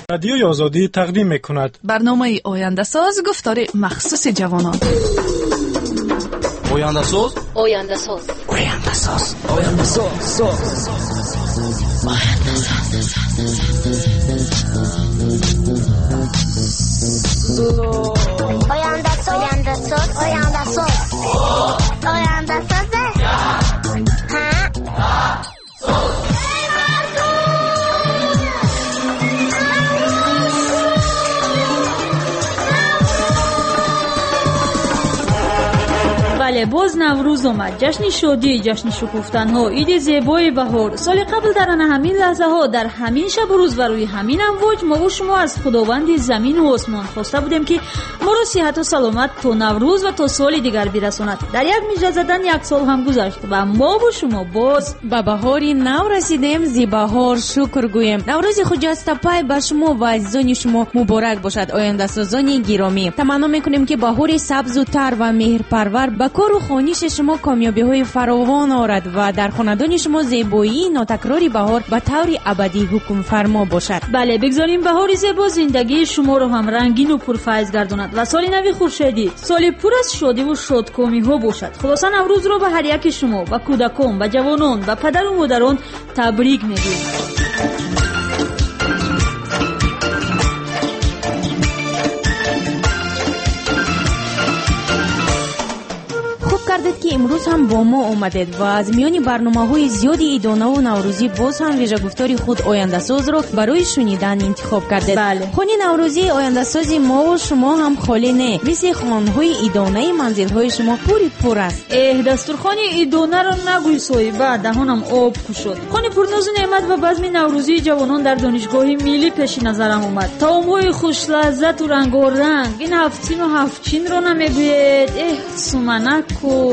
رادیوی آزادی تقدیم می‌کند. برنامه آینده ساز گفتار مخصوص جوانان. آینده ساز. آینده ساز. آینده ساز. آینده ساز. آینده ساز. آینده ساز. آینده ساز. آینده ساز. بله، باز نوروز اومد. جشن شادی، جشن شکوفتن ها، عید زیبای بهار. سال قبل در همین لحظه ها، در همین شب و روز و روی همین امواج ما و شما از خداوند زمین و آسمان خواسته بودیم که ما را صحت و سلامت تا نوروز و تا سال دیگر برساند. در یک مژده زدن یک سال هم گذشت و ما و شما باز به بهاری نو رسیدیم. زی بهار شکر گویم. نوروز خجسته پای به شما و عزیزان شما مبارک باشد. آینده سازان گرامی، تمنا میکنیم که بهار سبز و تر و مهرپرور به کار و خانش شما کامیابی های فراوان آورد و در خاندان شما زیبایی ناتکراری بهار به طور ابدی حکم فرما باشد. بله، بگذاریم بهار زیبا زندگی شما رو هم رنگین و پرفیض گرداند و سال نو خورشیدی، سال پر از شادی و شادکامی ها باشد. خلاصا نوروز رو به هر یک شما و کودکان و جوانان و پدر و مادران تبریک میگیم. کردید که امروز هم با ما اومدید و از میان برنامه‌های زیادی ایدانه و نوروزی باز هم ویژه گفتاری خود آینده ساز رو برای شنیدن انتخاب کردید. بله. خانه نوروزی آینده سازی ما و شما هم خالی نه. مثل خانه‌های ایدانه منزل‌های شما پر است. دسترخوان ایدانه رو نگوی صاحبه، دهانم آب شد. خانه پرناز و نعمت و بزم نوروزی جوانان در دانشگاه ملی پیش نظرم اومد. طعم‌های خوش لذت و رنگارنگ. این هفتچین و هفتچین رو نمیگوید؟ سومنک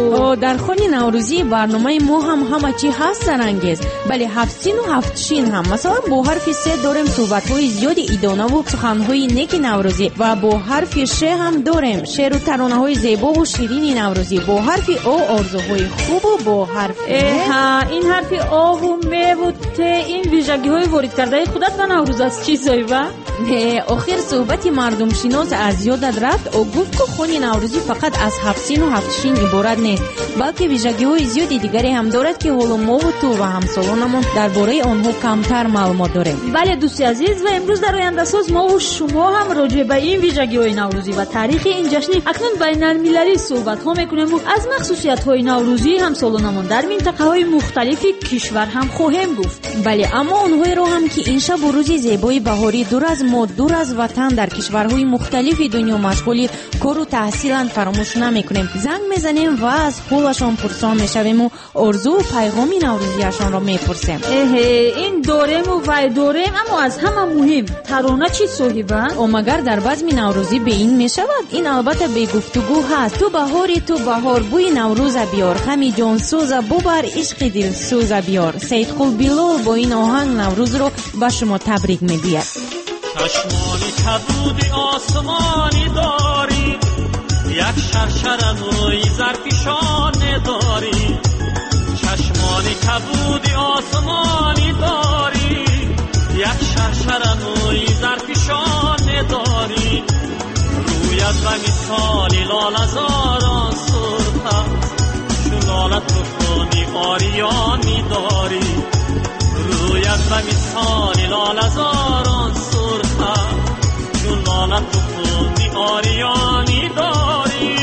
در خانه نوروزی برنامه ما هم همه چی هست رنگیز. بله، هفتچین و هفتچین هم مثلا با حرف سه داریم صحبت‌های زیادی ایدانه و سخن‌های نیک نوروزی و با حرف ش هم داریم شعر و ترانه‌های زیبا و شیرین نوروزی. با حرف او آرزوهای خوب و با حرف این حرف آ و م و ت این ویژگی‌های وارد کرده خودت به نوروز است چی صاحبه؟ نه، آخر صحبت مردم شناس از یادت رفت و گفت که خانه نوروزی فقط از هفتچین و هفتچین عبارت نیست، بلکه ویژگی‌های زیادی دیگری هم دارد که حالا ما و تو و همسالانمون درباره آنها کمتر معلومات داریم. بله دوستی عزیز، و امروز در آینده ساز ما و شما هم راجع به این ویژگی‌های نوروزی و تاریخ این جشن اکنون بین‌المللی صحبت‌ها می‌کنیم و از خصوصیت‌های نوروزی همسالانمون در منطقه‌های مختلف کشور هم خواهیم گفت. بله، اما اونهایی رو هم که این شب و روز زیبای بهاری دور از ما، دور از وطن در کشورهای مختلف دنیا مشغول کار و تحصیلند فراموش نمی‌کنیم. زنگ می‌زنیم و از حالشان پرسان می‌شویم و آرزو و پیغام نوروزیشان را می‌پرسیم. این داریم و وای داریم، اما از همه مهم ترانه چی صاحبه؟ او مگر در بزم نوروزی به این می‌شود؟ این البته به گفتگو هست. تو بهاری تو بهار بوی نوروز بیار، خمی جان سوز ببر عشق دل سوز بیار. سید قل بلال با این آهنگ نوروز رو به شما تبریک می‌گوید. چشمانی کبودی آسمانی داری، یک شرشر نوی زرپیشانه داری. چشمانی کبودی آسمانی داری، یک شرشر نوی زرپیشانه داری. رویت و مثالی لاله‌زاران سرخ، چون لالت بخونی آریانی داری. رویت و مثالی لاله‌زاران سرخ، چون لالت بخونی آریانی داری.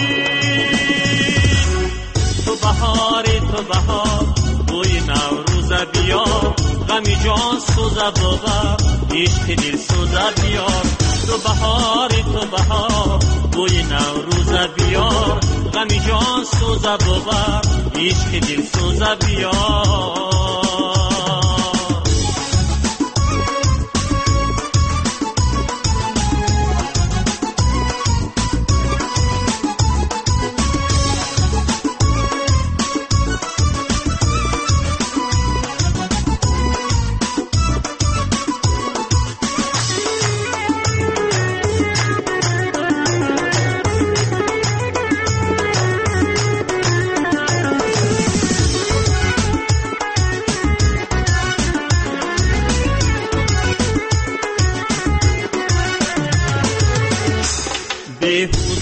تو بهاری تو بهار بوی نوروز بیار، غمی جان سوزه ببر عشق دل سوزه بیار. تو بهاری تو بهار بوی نوروز بیار، غمی جان سوزه ببر عشق دل سوزه بیار.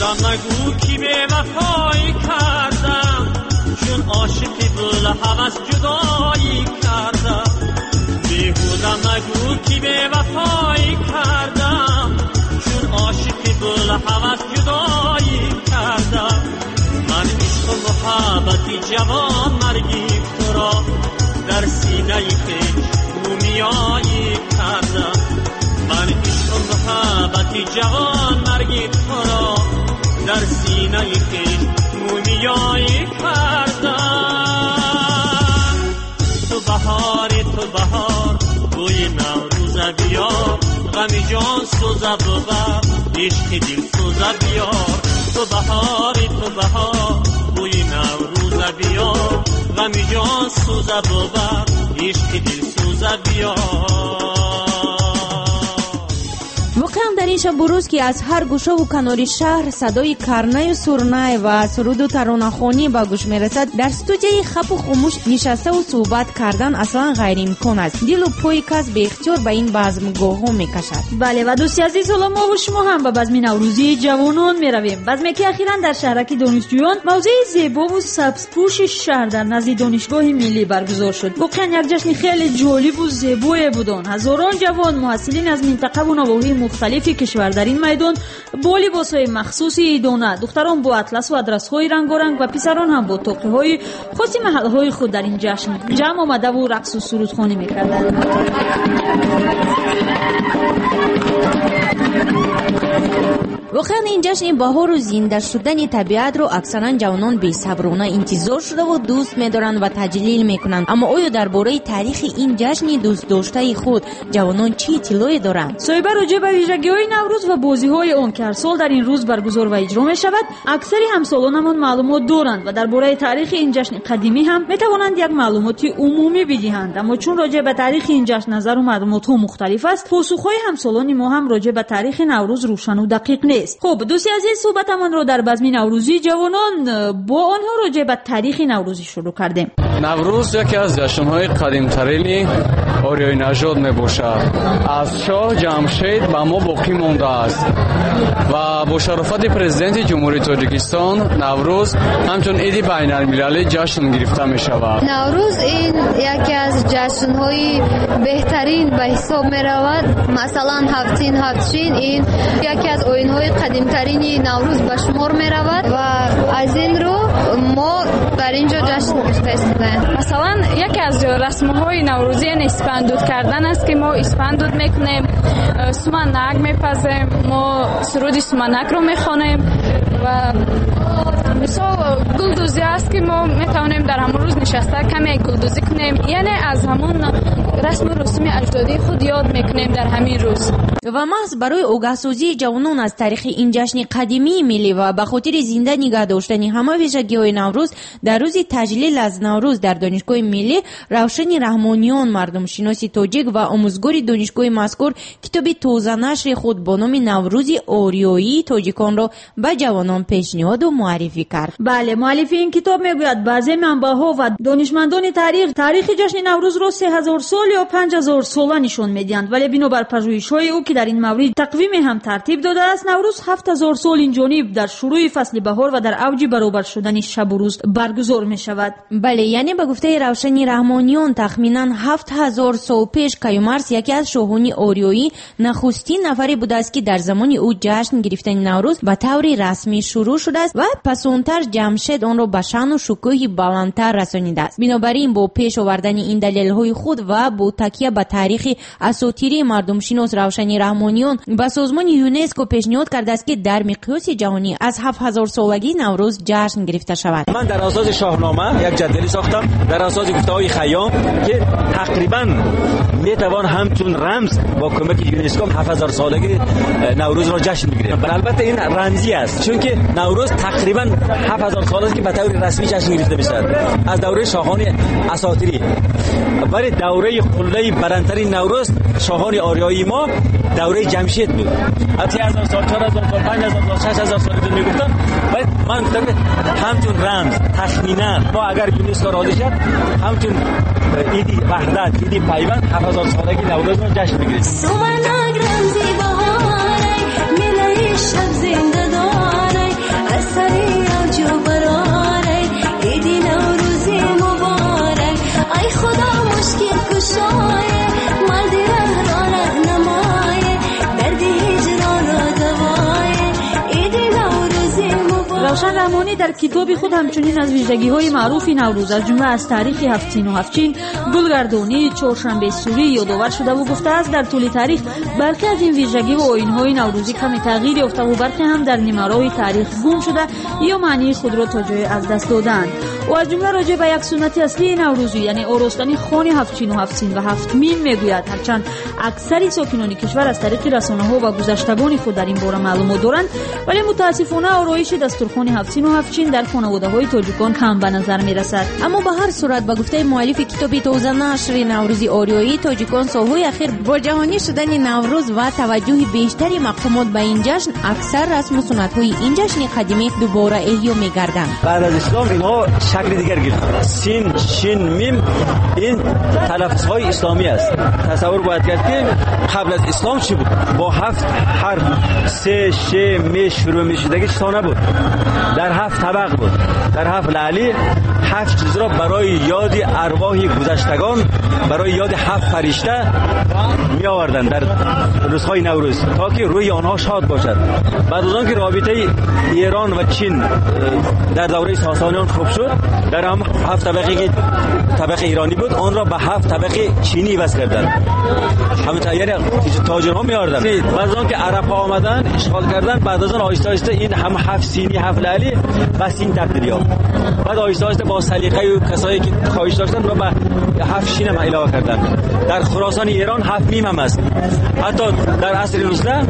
بیهوده مگو کی به وفایی کردم، چون عاشقی بل هوس جدایی کردم. بیهوده مگو کی به وفایی کردم، چون عاشقی بل هوس جدایی کردم. من عشق و محبتی جوان مرگی تو را در سینه خویش مومیایی کردم. من عشق و محبتی جوان مرگی تو را در سینه خویش مومیایی کردم. تو بهار بوی نوروز بیار، غم جان سوزه ببر، عشق دل سوزه بیار. تو بهار بوی نوروز بیار، غم جان سوزه ببر، عشق دل سوزه بیار. واقعا در این شب روز که از هر گوشه و کنار شهر صدای کرنه و سرنه و سرود و ترانه‌خوانی به گوش میرسد، در استودیوی خپ و خاموش نشسته و صحبت کردن اصلا غیر امکان است. دل و پای کس به اختیار به این بزمگاه ها میکشد. بله و دوستی عزیز، حالا ما و شما هم به بزم نوروزی جوانان میرویم. بزمی که اخیراً در شهرک دانشجویان موضع زیبا و سبزپوش شهر در نزد دانشگاه ملی برگزار شد. واقعا یک جشن خیلی جالب و زیبای بودن. هزاران جوان محصلین از منطقه و نواحی مختلفی کشور در این میدان با لباسهای مخصوصی عیدانه، دختران با اطلس و ادرس‌های رنگارنگ و پسران هم با طاقی‌های خاص محل‌های خود در این جشن جمع آمده و رقص و سرودخوانی می‌کردند. واقعا این جشن بهار و زنده شدن طبیعت رو اکثرا جوانان بی‌صبرانه انتظار شده و دوست می‌دارند و تجلیل می‌کنند. اما آیا درباره تاریخ این جشن دوست داشته خود جوانان چی اطلاعی دارند؟ صاحب راجع به ویژگی‌های نوروز و بازی‌های آن که هر سال در این روز برگزار و اجرا می‌شود، اکثر همسالانمان معلومات دارند و درباره تاریخ این جشن قدیمی هم می‌توانند یک معلومات عمومی بدهند. اما چون راجع به تاریخ این جشن نظر و معلومات‌ها مختلف است، پاسخ‌های همسالان ما هم راجع به تاریخ نوروز روشن و دقیق نیست. خب دوستی عزیز، صحبتمان رو در بزم نوروزی جوانان با آنها راجع به تاریخ نوروزی شروع کردیم. نوروز یکی از جشن‌های قدیم‌ترین آریای نژاد میباشد. از شاه جمشید به ما باقی مانده است و با شرافت پرزیدنت جمهوری تاجیکستان نوروز همچون عید بین‌المللی جشن گرفته می‌شود. نوروز این یکی از جشن‌های بهترین به حساب می‌رود. مثلا هفتین این یکی از آیین‌های قدیم‌ترین نوروز به شمار می‌رود و از این رو ما در اینجا جشن گرفتیم. مثلا یکی از رسم‌های نوروزی اسفندود کردن است که ما اسفندود میکنیم، سومنک میپزیم، ما سرود سومنک رو میخوانیم و مثلا گلدوزی است که ما میتونیم در همون روز نشسته کمی گلدوزی کنیم، یعنی از همون رسم و رسوم اجدادی خود یاد میکنیم در همین روز. و محض برای آگاهسازی جوانان از تاریخ این جشن قدیمی ملی و به خاطر زنده نگه داشتن همه ویژگی‌های نوروز، در روز تجلیل از نوروز در دانشگاه ملی روشن رحمانیان مردم شناسی تاجیک و آموزگار دانشگاه مذکور کتاب تازه نشر خود با نام نوروز آریایی تاجیکان را به جوانان پیشنهاد و معرفی کرد. بله، مؤلف این کتاب میگوید بعضی منبع‌ها و دانشمندان تاریخ جشن نوروز را 3000 سال یا 5000 ساله نشان میدهند، ولی بنابر پژوهش‌های او که در این مورد تقویم هم ترتیب داده است، نوروز 7000 سال این جانب در شروع فصل بهار و در اوج برابر شدن شب و روز برگزار می شود. بله، یعنی به گفته روشن رحمانیان تخمینا 7000 سال پیش کیومرث یکی از شاهان آریایی نخستین نفری بوده است که در زمان او جشن گرفتن نوروز به طور رسمی شروع شده است و پسونتر جمشید آن را به شأن و شکوه بلندتر رسانیده است. بنابراین با پیش آوردن این دلایل خود و با تکیه به تاریخ اساطیری مردم شناس روشن رحمانیان به سازمان یونسکو پیشنهاد کرده است که در مقیاس جهانی از 7000 سالگی نوروز جشن گرفته شود. من در اساس شاهنامه یک جدولی ساختم در اساس گفته‌های خیام که تقریبا میتوان همچون رمز با کمک یونسکو 7000 سالگی نوروز را جشن بگیریم. البته این رمزی است چون که نوروز تقریبا 7000 سال است که به طور رسمی جشن گرفته میشد از دوره شاهان اساطیری، ولی دوره قله برندترین نوروز شاهان آریایی ما دوره جمشید بود. از 3000 سال 4000 سال 5000 سال 6000 سال دیگه میگفتن، ولی من گفتم همچون رمز تخمینا ما اگر یونسکو راضی شد همچون ایدی وحدت ایدی پیوند 7000 سالگی نوروز رو جشن بگیریم. سومنک رمزی بهاره ملی شب زنده داره равшан раҳмонӣ дар китоби худ ҳамчунин аз виждагиҳои маъруфи наврӯз аз ҷумла аз таърихи ҳафтину ҳафчин, гулгардонӣ, чоршанбесурӣ ёдовар шудаву гуфтааст дар тӯли таърих бархе аз ин виждагиву оинҳои наврӯзӣ каме тағйир ёфтаву бархе ҳам дар нимароҳи таърих гум шуда ё маънии худро то ҷое аз даст додаанд. ӯ аз ҷумла раҷеъ ба як суннати аслии наврӯзӣ, яъне оростани хони ҳафчину ҳафтин ва ҳафтмин мегӯяд. ҳарчанд аксари сокинони кишвар аз тариқи расонаҳо ва гузаштагони худ дар ин бора маълумот доранд, вале мутаассифона ороиши дастурхони ҳафтину ҳафчин дар хонаводаҳои тоҷикон кам ба назар мерасад. аммо ба ҳар сурат ба гуфтаи муаллифи китоби тоза нашри наврӯзи ориёӣ, тоҷикон солҳои ахир бо ҷаҳонӣ шудани наврӯз ва таваҷҷӯҳи бештари мақомот ба ин ҷашн, аксар расму суннатҳои ин ҷашни қадимӣ дубора эҳё мегарданд. بعد از اسلام اینها شکل دیگر گرفت. سین، شین، میم این تلفظهای اسلامی است. تصور باید کرد که قبل از اسلام چی بود؟ با 7 حرف سه، ش، م شروع می‌شدگی چطور نبود؟ در 7 طبق بود. در 7 لعلی 7 چیز را برای یاد ارواح گذشتگان، برای یاد 7 فرشته می آوردند در روزهای نوروز تا که روی آنها شاد باشد. بعد از آن که رابطه ایران و چین در دوره ساسانیان خوب شد، در هم 7 طبقه که طبقه ایرانی بود آن را به 7 طبقه چینی وصل کردند. همین یعنی تاجرها می آوردند. بعد از آن که عرب ها آمدن اشغال کردن، بعد از آن آهسته آهسته این هم 7 سینی 7 لعلی و سین تبدیل یافت. بعد آهسته آهسته با سلیقه و کسایی که خواهش داشتن رو به 7 شین هم علاوه کردن. در خراسان ایران 7 میم هم است. حتی در عصر نوزده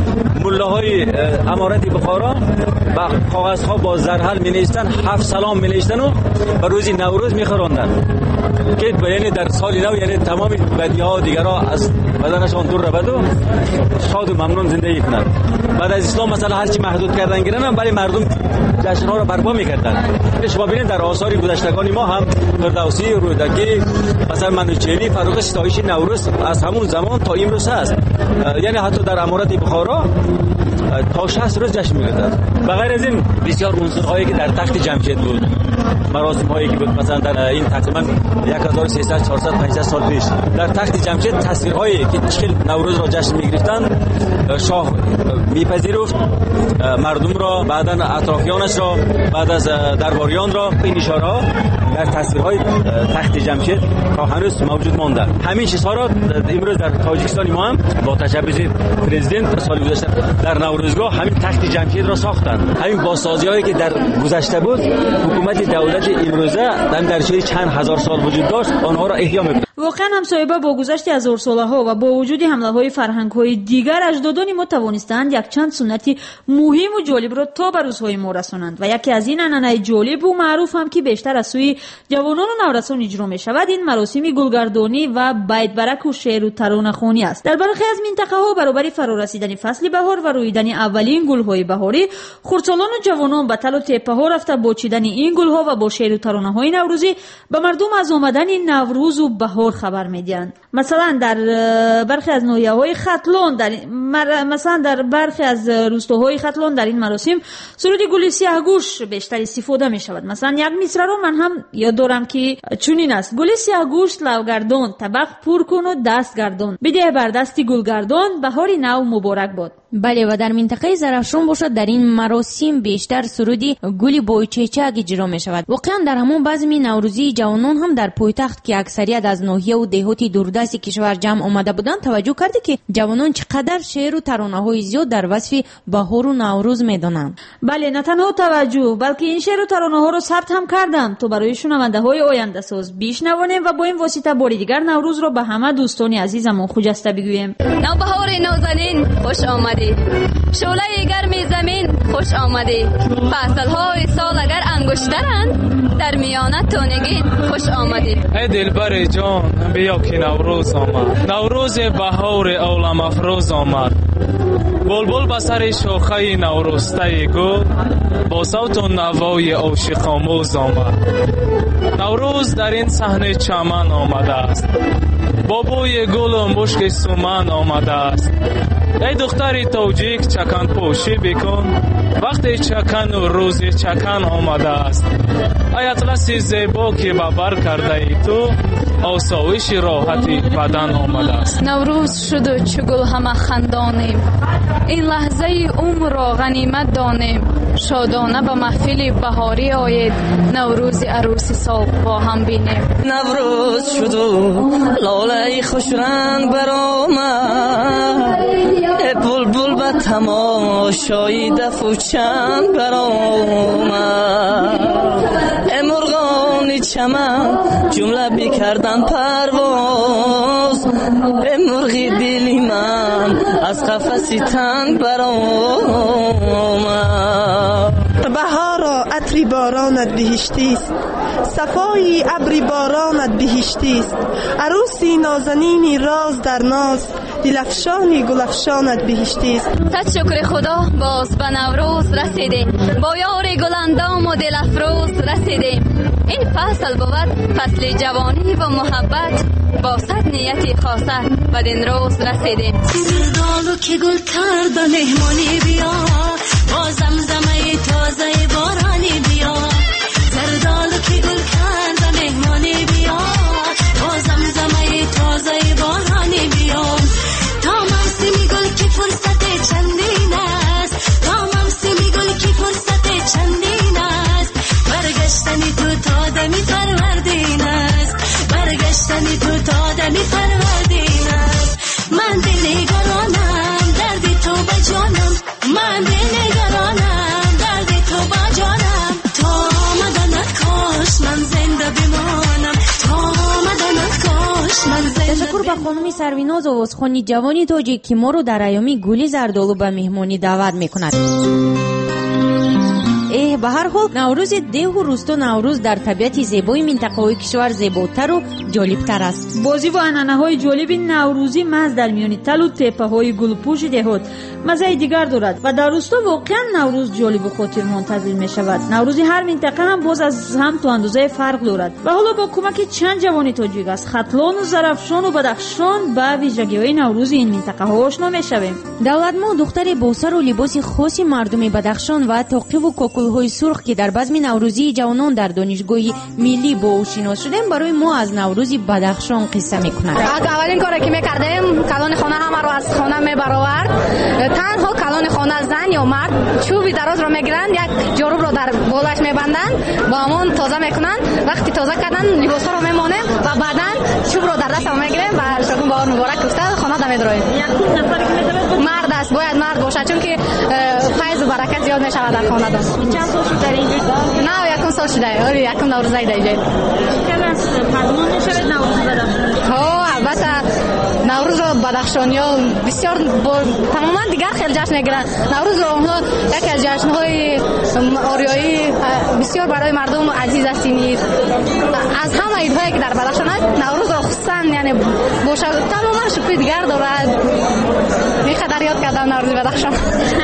ملاهای امارت بخارا با کاغذها با زرحل می نوشتن 7 سلام می نوشتن و به روز نوروز می خوراندن که یعنی در سال نو یعنی تمام بدیها دیگرها از بدنشان دور رود و شاد و ممنون زندگی کنند. بعد از اسلام مثلا هرچی محدود کردن گیرن ولی مردم جشن‌ها را برپا می‌کردند. شما ببینید در آثار گذشتگان ما هم فردوسی، رودکی، مثلا منوچهری، فروغ ستایش نوروز از همون زمان تا امروز هست. یعنی حتی در امارت بخارا تا 60 روز جشن می‌گرفتند. بغیر از این بسیار عنصرهایی که در تخت جمشید بود، مراسم‌هایی که بود مثلا در این تقریبا 1300 400 500 سال پیش در تخت جمشید تصویرهایی که چخیل نوروز را جشن می‌گرفتند شاه میپذیرفت مردم را، بعداً اطرافیانش را، بعد از درباریان را. این اشاره ها در تصویرهای تخت جمشید تا هنوز موجود مانده. همین چیزها را امروز در تاجیکستان ما هم با تشبث پرزیدنت سال گذشته در نوروزگاه همین تخت جمشید را ساختند. همین بازسازی‌هایی که در گذشته بود حکومت دولت امروزه در چه چند هزار سال وجود داشت آنها را احیا می‌کند. واقعا هم صاحبه با گذشت هزار ساله‌ها و با وجود حمله‌های فرهنگ‌های دیگر اجدادان ما توانستند یک چند سنتی مهم و جالب را تا به روزهای ما رسانند و یکی از این عنعنه جالب و معروف هم که بیشتر از سوی جوانان و نورسان اجرا می‌شود این مراسم گلگردانی و بیت برک و شعر و ترانه‌خوانی است. در برخی از منطقه‌ها برابر فرارسیدن فصل بهار و رویدن اولین گل‌های بهاری خردسالان و جوانان به تل و تپه‌ها رفته با چیدن این گل‌ها و با شعر و ترانه‌های نوروزی به مردم از آمدن نوروز و بهار خبر میدهند. مثلا در برخی از ناحیه‌های ختلان در برخی از روستاهای ختلان در این مراسم سرود گل سیاهگوش بیشتر استفاده می شود. مثلا یک مصرع رو من هم یاد دارم که چنین است: گل سیاهگوش لوگردان طبق پر کن و دست گردان بده بر دستی گلگردان بهاری نو مبارک باد. بله و در منطقه زرافشان باشد در این مراسم بیشتر سرودی گلی بویچچک اجرا می شود. واقعا در همون بزم نوروزی جوانان هم در پایتخت که اکثریت از ناحیه و دهاتی دوردست کشور جمع آمده بودند توجه کرده که جوانان چقدر شعر و ترانه‌های زیاد در وصف بهار و نوروز می‌دانند. بله نه تنها توجه بلکه این شعر و ترانه‌ها رو ثبت هم کردم تا برای شنونده‌های آینده ساز بشنوانیم و با این واسطه بار دیگر نوروز رو به همه دوستان عزیزمون خجسته بگوییم. نوبهار نازنین خوش آمدی، شعله گرم زمین خوش آمدی، فصل‌های سال اگر انگشترند در میانه تو نگین خوش آمدی. ای دلبر جان بیا که نوروز آمد، نوروز بهار عالم افروز آمد. بلبل به سر شاخه نورسته گل با صوت و نوای عاشق آموز آمد. نوروز در این صحنه چمن آمده است، با بوی گل و مشک سومن آمده است. ای دختری توجیک چکن پوشی بکن، وقتی چکن و روزی چکن آمده است. ای اطلس زیبا که ببر کرده ای تو، آسایش راحتی بدن آمده است. نوروز شد و چو گل همه خندانیم، این لحظه عمر را غنیمت دانیم. شادانه به محفل بهاری آید، نوروز عروسی سال با هم بینیم. نوروز شد و لاله خوش رنگ برآمد، بلبل به تماشای دف و چنگ برآمد. مرغان چمن جمله بکردن پرواز، مرغی دلی من از قفس تنگ برآمد. بهارا عطر بارانت بهشتی است، صفای ابر بارانت بهشتی است. عروسی نازنینی راز در ناز، دلفشانی گلفشانت بهشتی است. صد شکر خدا باز به نوروز رسیدیم، با یار گلندام و دلفروز رسیدیم. این فصل بود فصل جوانی و محبت، با صد نیتی خاصه بدین روز رسیدیم. سردالو که گل کرد و مهمانی بیا، با زمزمه تازه بارانی بیا. سردالو که گل کرد و مهمانی بیا، با زمزمه تازه بارانی بیا. تا موسمی گل که فرصت چندین است، تا موسمی گل که فرصت چندین است. برگشتنی تو تا دمی فروردین است، برگشتنی تو تا دمی فروردین است. من دل نگرانم درد تو با جانم، من دل نگرانم درد تو با جانم. تا آمدنت کاش من زنده بمانم، تا آمدنت کاش من زنده. تشکر به خانم سرویناز آوازخوانی جوانی تاجیک که ما رو در ایامی گلی زردالو به مهمانی دعوت میکند. به هر حال نوروز ده و روستا نوروز در طبیعت زیبای منطقه‌های کشور زیباتر و جالبتر است. بازی و عنعنه‌های جالب نوروزی محض در میان تل و تپه‌های گلپوش دهات مزه دیگر دارد و در روستا واقعا نوروز جالب و خاطر منتظر می شود. نوروز هر منطقه هم باز از هم تو اندازه فرق دارد و حالا با کمک چند جوانی تاجیک از ختلان و زرافشان و بدخشان به ویژگی‌های نوروز این منطقه ها آشنا می‌شویم. دولت‌ما دختر بوسر و لباس خاصی مردم بدخشان و توقی و کوکل‌های سرخ که در بزم نوروزی جوانان در دانشگاه ملی با او شناس شدن برای ما از نوروز بدخشان قصه می‌کنند. اولین کاری که می‌کردیم کلان خانه همه رو از خانه می‌برآورد. تنها کلان خانه زن یا مرد چوبی دراز رو می‌گیرند، یک جورب رو در بالش می‌بندند، با همون تازه می‌کنند. وقتی تازه کردن لباسا رو می‌مونیم و بعداً چوب رو در دست می‌گیریم و شگون بهار مبارک گفته خانه دا می‌درویم. مرد است، باید مرد باشه چون که فیض و برکت زیاد می‌شود در خانه دا. چند سال شده اینجا؟ نه یکم سال شده، آره یکم نوروز ایده اینجا. چقدر پرمون می‌شود نوروز بدخشان؟ ها البته نوروز رو بدخشانی‌ها بسیار تماما دیگر خیلی جشن می‌گیرند. نوروز رو اونها یکی از جشن‌های آریایی بسیار برای مردم عزیز است. از همه عیدهایی که در بدخشان است نوروز رو خصوصا یعنی باشه تماما شکوه دیگر دارد. می‌خواد یاد کردم نوروز بدخشان.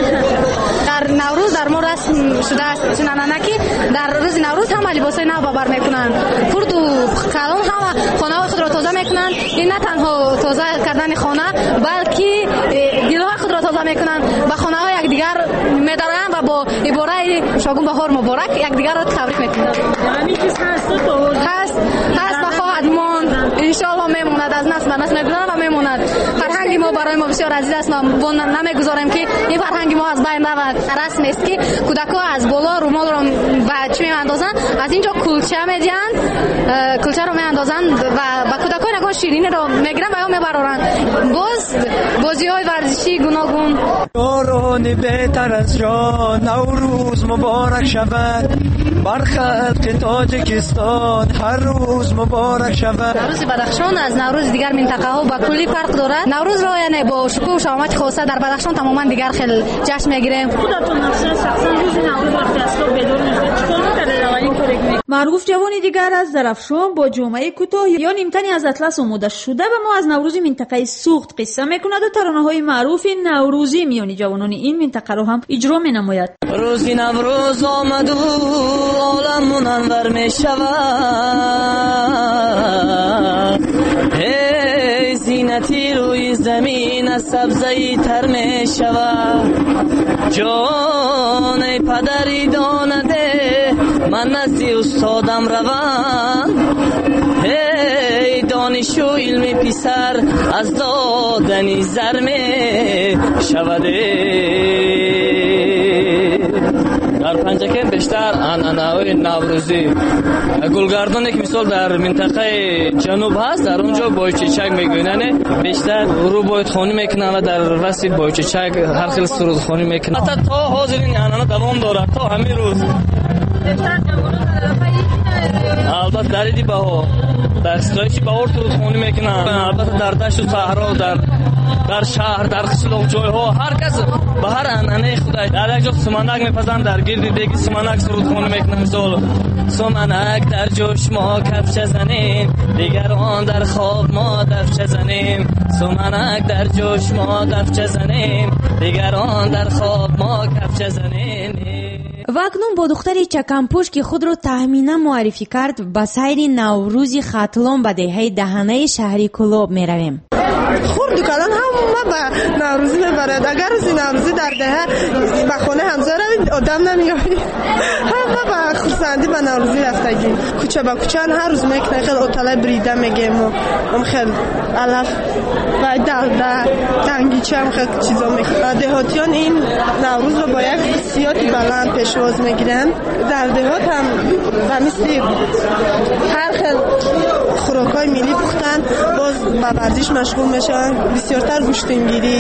در نوروز در ما رسم شده است چنانه که در روز نوروز همه لباسای نو بر میکنند. کرد و کلان همه خانه خود را تازه میکنند. این نه تنها تازه کردن خانه بلکه دلهای خود را تازه میکنند و خانه ها یک دیگر میدارند و با عباره شگون بهار مبارک یک دیگر را تبریک میکنند. همین چیز هست بخواهد ماند ان شاء الله میموند، از نسل به نسل میگذرد و میموند. فرهنگ ما برای ما بسیار عزیز است. ما نمیگذاریم که این فرهنگ ما از بین رود. رسم است که کودک‌ها از بالا رومال رو به چی میاندازن، از اینجا کلچه میدین، کلچه رو میاندازن و با کودک‌ها نگاه شیرینی رو میگیرن و یا میبرن. بازی‌های ورزشی گوناگون. دوران بهتر از جان نوروز مبارک شود، بر خلق تاجیکستان هر روز مبارک شود. نوروز بدخشان از نوروز دیگر منطقه ها با کلی فرق دارد. نوروز رو یعنی با شکوه و شامت خاصه در بدخشان تماما دیگر خیلی جشن میگیریم. خودتون شخصا روز نوروز وقتی از صبح بدون چیکار می‌کنید؟ اولین کاری که معروف جوانی دیگر از درفشان با جامعه کوتاه یا نیمتنی از اطلس آموده شده و ما از نوروز منطقه سوخت قصه میکند و ترانه‌های معروف نوروزی میانی جوانان این منطقه رو هم اجرا مینماید. روزی نوروز آمد و عالم منور میشود، ای زینتی روی زمین از سبزه تر می شود. جان پدری دانده من نزد استادم روان. هی دانش و علم پسر از دادن زر می شوده. در پنجکه بیشتر عنعنه‌های نوروزی گلگردون که مثال در منطقه جنوب هست، در اونجا بایچچک میگوینن، بیشتر رو باید خانی میکنن و در وسط بایچچک هر خیلی سرود خانی میکنن. حتی تا حاضر این عنعنه دوام دارد تا همین روز. البته در دی بها در استایشی بهار سرود خانی میکنن، البته در دشت و صحرا در شهر در قشلاق جایها هر کس به هر عنعنه خودش در یک جا سمنک میپزن، در گرد دیگه سمنک سرود خانی میکنه. مثال سمنک در جوش ما کفچه زنیم، دیگران در خواب ما دفچه زنیم. سمنک در جوش ما دفچه زنیم، دیگران در خواب ما کفچه زنیم. و اکنون با دختر چکمپوش که خود رو تهمینه معرفی کرد به سیر نوروزی ختلان به دهه دهنه شهری کلوب می رویم. خورد کردن همه به نوروزی میبرد. اگر روزی نوروزی در دهه به خونه همسایه روید آدم نمیایی. همه به خورسندی به نوروزی رفتگی. کوچه با کوچه هر روز میکنه، خیلی اوتاله بریده میگیم و هم خیلی علف و دنگیچه هم خیلی چیزا میکنه. دهاتیان این نوروز رو با یک سیاتی بلند پیشواز میگیرن. در دهات هم مثل هر خیلی خوراکای ملی پختن، باز به ورزش مشغول میشن، بسیارتر گوشتنگیری،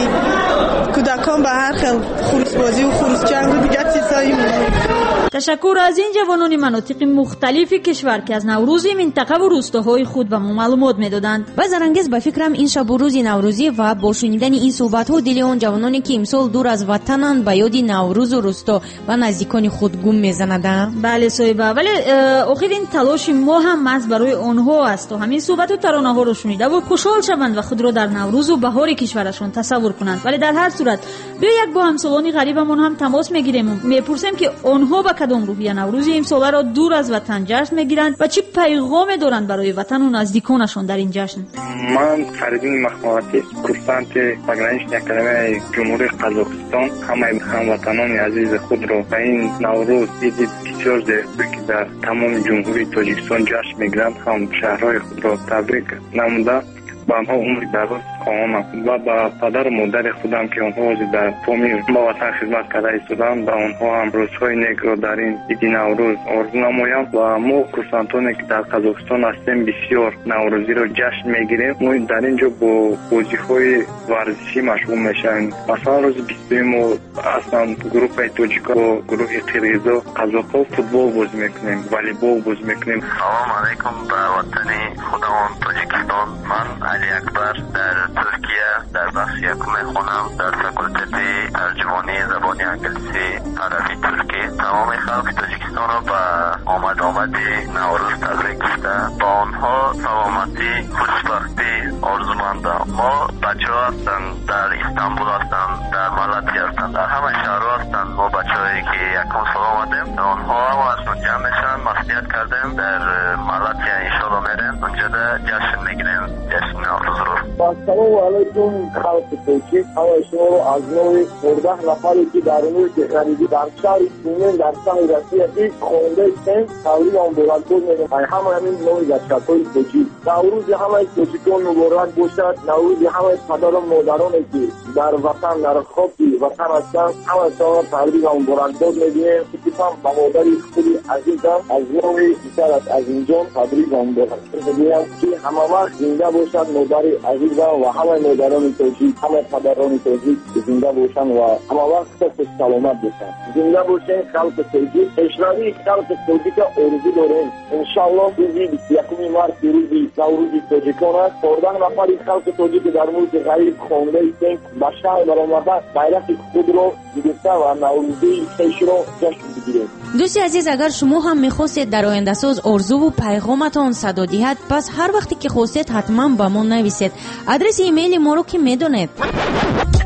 کودکان به هر خیلی خروس بازی و خروس جنگ و دیگر چیزایی میکنن. تشکر از این جوانان مناطق مختلف کشور که از نوروز منطقه و روستاهای خود به ما معلومات میدادند. و زرانگیز به فکرم این شب و روز نوروزی و با شنیدن این صحبت ها دل آن جوانانی که امسال دور از وطنند به یاد نوروز و روستا و نزدیکان خود گم میزنند. بله صاحبه، ولی آخر این تلاش ما هم محض برای آنها است و همین صحبت و ترانه ها رو شنیده و خوشحال شوند و خود را در نوروز و بهار کشورشان تصور کنند. ولی در هر صورت بیا یک با همسالان غریبمون هم تماس میگیریم، میپرسیم که آنها با کدام روحیه نوروز امسال را دور از وطن جشن میگیرند و چه پیغامی دارند برای وطن و نزدیکانشان در این جشن. من فریدین مخماتی، کورسانت پگرانش اکادمی جمهوری قزاقستان، همه هموطنان عزیز خود را به این نوروز عید بسیار زیبایی که در تمام جمهوری تاجیکستان جشن میگیرند هم شهرهای خود را تبریک نموده با آنها عمر دراز خواهانم و با پدر و مادر خودم که آنها در فامیل با وطن خدمت کرده ایستادند به آنها هم روزهای نیک را در این عید نوروز آرزو نمایم. و ما کورسانتانی که در قزاقستان هستیم بسیار نوروزی را جشن میگیریم. ما در اینجا با بازی‌های ورزشی مشغول میشیم. مثلا روز 20 ما اصلا گروه تاجیکا و گروه قرقیزا قزاق‌ها فوتبال بازی میکنیم، والیبال بازی میکنیم. سلام علیکم به وطن خودمان تاجیکستان. من علی اکبر در ترکیه در بخش یکم خونم در فاکولته ترجمانی زبان انگلیسی عربی ترکی تمام خلق تاجیکستان را به آمد نوروز تبریک گفته با آنها سلامتی خوشبختی آرزومندم. ما بچه ها هستن در استانبول هستن، در مالاتیا هستن، در همه شهرها هستن. ما بچه هایی که یکم سال آمدیم آنها هم از اونجا میشن مسئولیت کردیم در مالاتیا انشالله میریم اونجا در جشن میگیریم جشن نوروز رو. سلام علیکم خلق ترکی، همه شما رو از نوع 14 نفری که در امور تهرانی در شهر سیمین در شهر رسیدی خونده سن تبریک آن بلندپور میگم. همه همین نوع گشت‌های ترکی نوروز همه ترکیان مبارک باشد. نوروز همه پدر و مادرانی که در وطن در خواب وطن هستند همه شما تبریک آن بلندپور میگیم. اتفاق با مادری خودی عزیزم از نوع بیشتر از اینجا تبریک آن بلندپور میگم که همه وقت زنده باشد مادری عزیزم و همه مادران ترکی، همه پدران ترکی زنده باشن و همه وقت خوش سلامت باشن. زنده باشین خلق ترکی. اشراقی خلق ترکی که آرزو داریم انشالله روزی 21 مارس روزی نوروز تاجیکان است. 14 نفری خلق ترکی که در مورد غریب خونده ایستند به شهر برآمده بیرق خود را گرفته و نوروزی خویش را جشن بگیرند. دوستی عزیز، اگر شما هم میخواستید در آینده ساز آرزو و پیغامتان صدا دهید پس هر وقتی که خواستید حتما با ما نویسید. آدرس ایمیل ما رو که میدونید.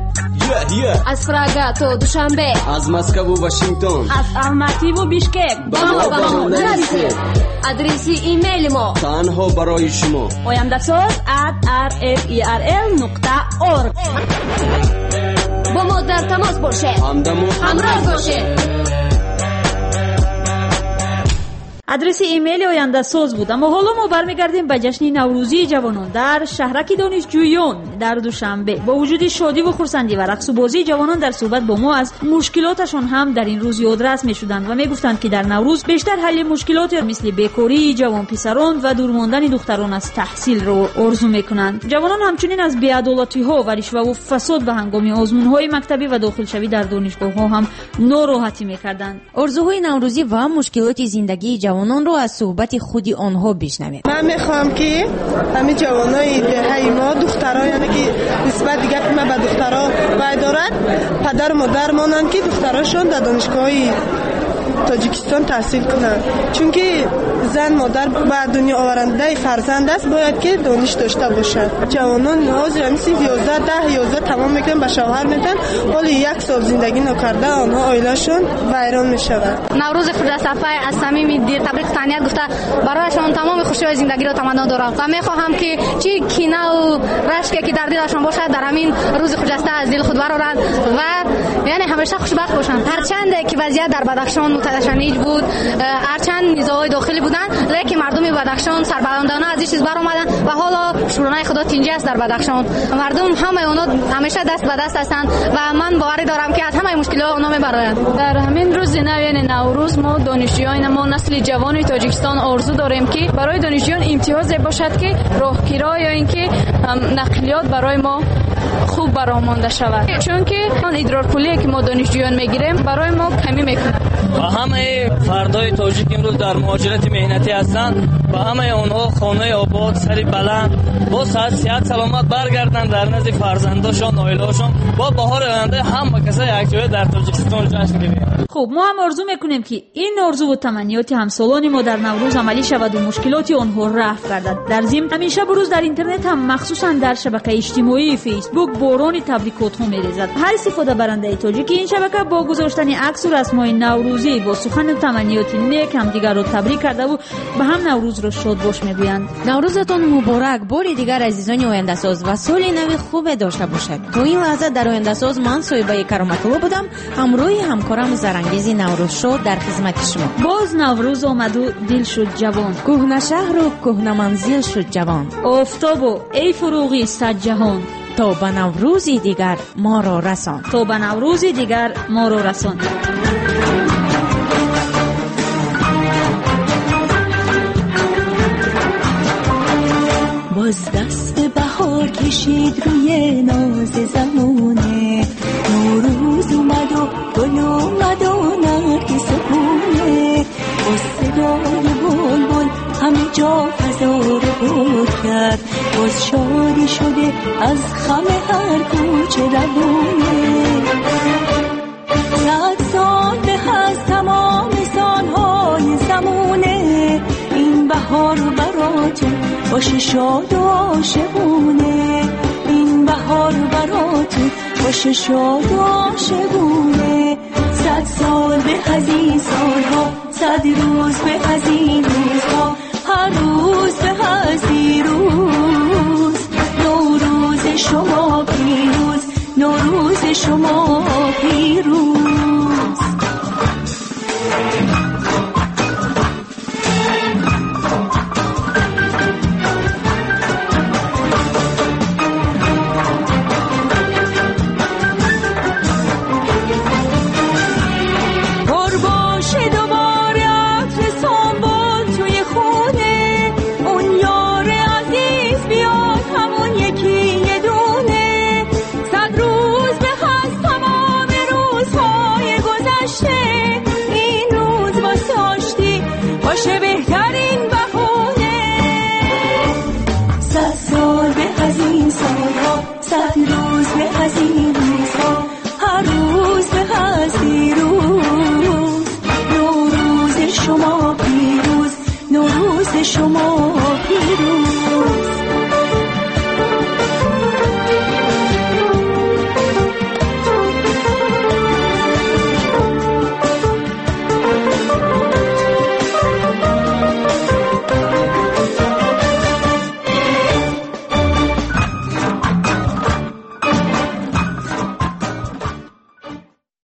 از پراگا تا دوشنبه، از مسکو و واشنگتن، از الماتی و بیشکک با ما نرسید. آدرسی ایمیل ما تنها برای شما oyandasaz@rferl.org. با ما در تماس باشید، همراه باشید. آدرس ایمیل oyandasaz بود. اما حالا ما برمیگردیم به جشن نوروزی جوانان در شهرک دانشجویان در دوشنبه. با وجود شادی و خرسندی و رقص و بازی، جوانان در صحبت با ما از مشکلاتشان هم در این روز یادرس می‌شدند و میگفتند که در نوروز بیشتر حل مشکلات مثل بیکاری جوان پسران و دور ماندن دختران از تحصیل رو آرزو می‌کنند. جوانان همچنین از بی‌عدالتی‌ها و رشوه و فساد به هنگام آزمون‌های مکتبی و داخلشوی در دانشگاه‌ها هم ناراحتی می‌کردند. آرزوهای نوروزی و مشکلات زندگی جوانان رو از صحبت خودی آنها بشنویم. من میخوام که همه جوانای دهه ما دخترها، یعنی که نسبت دیگه ما به دخترها وای دارد، پدر و مادر مانند که دختراشون در دانشگاه تاجیکستان تحصیل کنند، چون که زن مادر به دنیا آورنده فرزند است، باید که دانش داشته باشد. جوانان از مثل 11 تمام میکنن به شوهر میدن، ولی یک سال زندگی نکرده آنها عائلهشون ویران میشود. نوروز خود صفای از صمیم دل تبریک تهنیت گفته برایشان تمام خوشی زندگی را تمنا دارم و میخواهم که چی کینه و رشکی که در دلشان باشد در همین روز خجسته از دل خود برآورند و یعنی همیشه خوشبخت باشند. هرچند که وضعیت در بدخشان متشنج بود، هرچند نزاعهای داخلی بودن، لیکن مردم بدخشان سربلندانه از این چیز برآمدن و حالا شورانه خدا تینجه است در بدخشان. مردم همه اونا همیشه دست به دست هستند و من باوری دارم که از همه مشکلات اونا میبرند. در همین روز نو نوروز ما دانشجویان ما نسل جوان تاجیکستان آرزو داریم که برای دانشجویان امتیاز باشد که راهگیرا یا اینکه نقلیات برای ما خوب برآمده شود، چون که آن ادرار پولی که ما دانشجویان میگیریم برای ما کمی میکنه. و همه فردای تاجیک امروز در مهاجرت مهنتی هستند و همه اونها خانه آباد سری بلند با صحت سلامت برگردن در نزد فرزنداشون عائله‌هاشون با بهار آینده هم کسای یکجای در تاجیکستان جشن بگیریم. خب ما هم آرزو میکنیم که این آرزو و تمنیات همسالان ما در نوروز عملی شود و مشکلات آنها رفع گردد. در ضمن همیشه بروز در اینترنت هم مخصوصا در شبکه اجتماعی فیسبوک باران تبریکات ها میریزد. هر استفاده برنده تاجیک این شبکه با گذاشتن عکس و رسم‌های نوروزی با سخن و تمنیات نیک هم دیگر را تبریک کرده و به هم نوروز را شاد باش میگویند. نوروزتون مبارک. باری دیگر عزیزان آینده ساز و سال نو خوب داشته باشد. تو این لحظه در آینده ساز من صاحبه کرامت الله بودم، همراه همکارم زرانگیز نوروز شد در خدمت شما. باز نوروز آمد و دل شد جوان، کهنه شهر و کهنه منزل شد جوان. آفتاب و ای فروغی صد جهان، تا به نوروزی دیگر ما را رسان. تا به نوروزی دیگر ما را رسان. باز دست بهار کشید روی ناز زمونه، نوروز اومد و گل اومد و نرگس خونه، با صدای بلبل همه جا فضا رو پر کرد، باز شادی شده از خم هر کوچه روونه. 100 سال به از تمام سالهای زمونه، این بهار براتون باشه شاد و عاشقونه، این بهار براتون باشه شاد و عاشقونه. 100 سال به از این سالها، 100 روز به از این روزها، هر روز به از این روز. نوروز شما پیروز، نوروز شما پیروز.